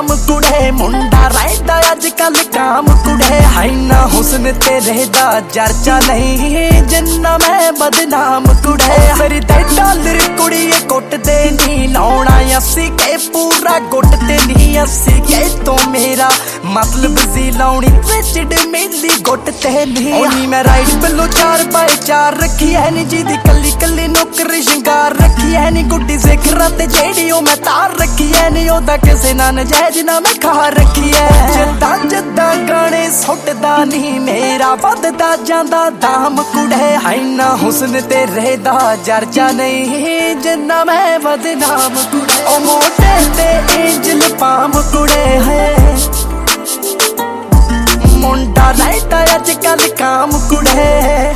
नाम कुड़े मुंडा रहता अजकल काम कुड़े है ना हुस्न तेरे दा चर्चा नहीं जिन्ना मैं बदनाम कुड़े फिर ते डॉलर कुड़िए कुट दे नी लाउणा अस्सी के पूरा गुट ते नी अस्सी के तो मेरा मतलब जी लाउणी रिचड मेली गुट ते नी ओनी मैं राइट बिलो 4x4 रखी है नी जिदी कली कली नुकर शिंगार रखी है नी गुड्डी जिक्र ते जेड़ी ओ मैं तार रखी है नी ओदा किसे ना नजायज ना मैं खा रखी है जिद्दां जिद्दां गाने सुटदा नी मेरा वधदा जांदा दाम कुड़े है ना हुस्न तेरे दा चर्चा नहीं जिन्ना मैं बदनाम कुड़े ओ मोटे ते एंजल पाम कुड़े है मुंडा रहता अजकल काम कुड़े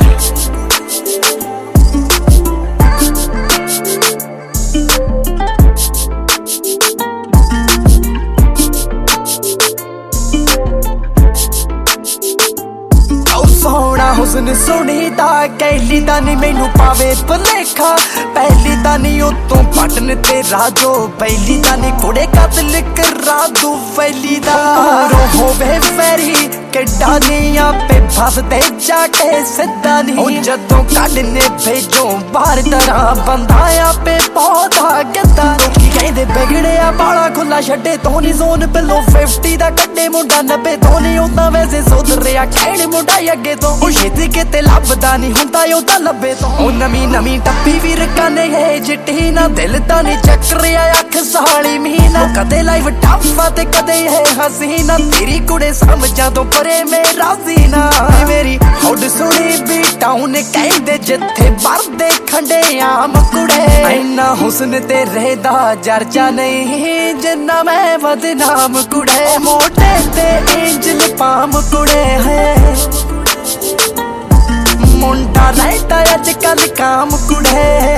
सोना हुस्न सोनी दा कहली दा नी मैनू पावे भुलेखा पहली दा नी उतों बटन तेरा जो पहली दा नी कुड़े कतल करा दू पहली दा होवे फेरी किड्डा नी आपे फस दे जाके सिद्धा नी जदों कड्डने भेजो बाहर तरह बंदा आपे पौधा गद्दा लोकी कहंदे बिगड़िया बाला खुला छड्डे तो नी जोन बिलो 50 दा कड्डे मुंडा 90 तो नी उदा वैसे सुधरिया खैड़ मुंडा अगे तो छेती किते लभदा नी हुंदा ओदा लभे तो ओ नवी नवी टप्पी भी रकाने है चिट्टी ना दिल दा नी चक्रिया अख साली मीना कदे लाइव टप्पा ते कदे है हसीना तेरी कुड़े समझा तो परे मेरा सीना मेरी हौड सुनी भी टाउन कहंदे जिथे मरदे खंडे आम कुड़े ऐना हुस्न तेरे दा चर्चा नहीं जिन्ना मैं बदनाम कुड़े मोटे ते एंजल पाम कुड़े है मुंडा रहता अजकल काम कुड़े